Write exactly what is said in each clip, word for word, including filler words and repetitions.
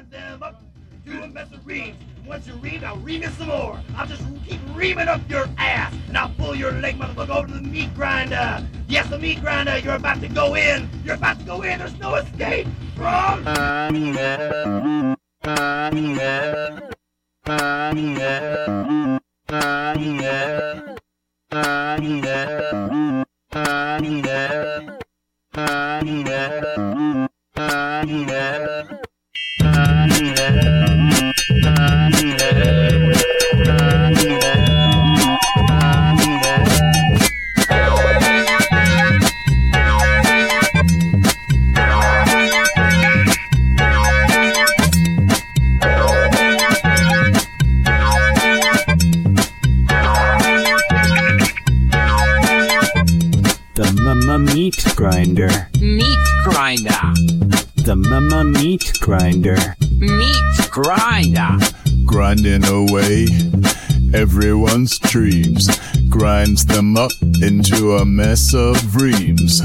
grind them up to a mess of reams. Once you ream, I'll ream you some more. I'll just keep reaming up your ass, and I'll pull your leg, motherfucker, over to the meat grinder. Yes, the meat grinder, you're about to go in. You're about to go in. There's no escape from... Meat grinder. Meat grinder. The mama meat grinder. Meat grinder. Grinding away everyone's dreams. Grinds them up into a mess of reams.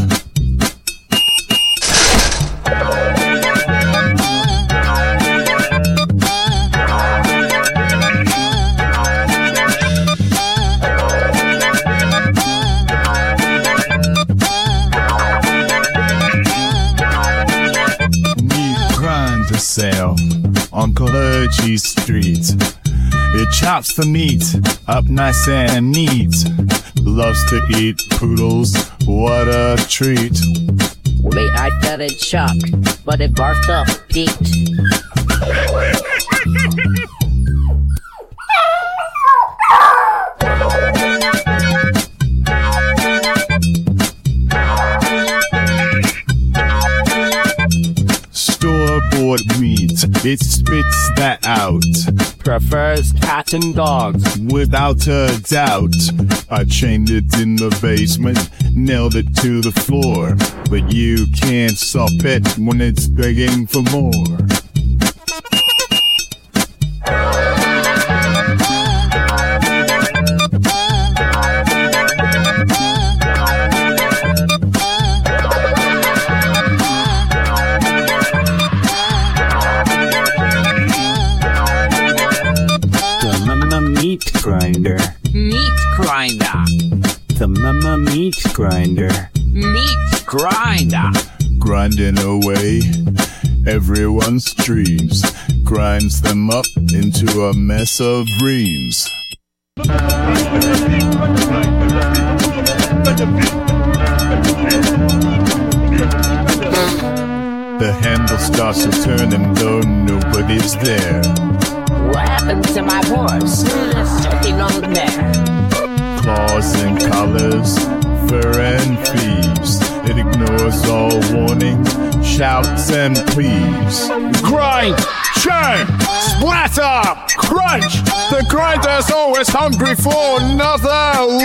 Sale on Clergy Street. It chops the meat up nice and neat. Loves to eat poodles, what a treat. Wait, I fed it chopped, but it barfed up Pete. Store-bought meat, it spits that out. Prefers cats and dogs, without a doubt. I chained it in the basement, nailed it to the floor. But you can't stop it when it's begging for more. Meat grinder. Meat grinder. The mama meat grinder. Meat grinder. Grinding away everyone's dreams. Grinds them up into a mess of reams. The handle starts to turn and though nobody's there. What happened to my horse? Choking on the neck. Claws and collars, fur and thieves. It ignores all warning, shouts and pleas. Grind, churn, splatter, crunch. The grinder's always hungry for another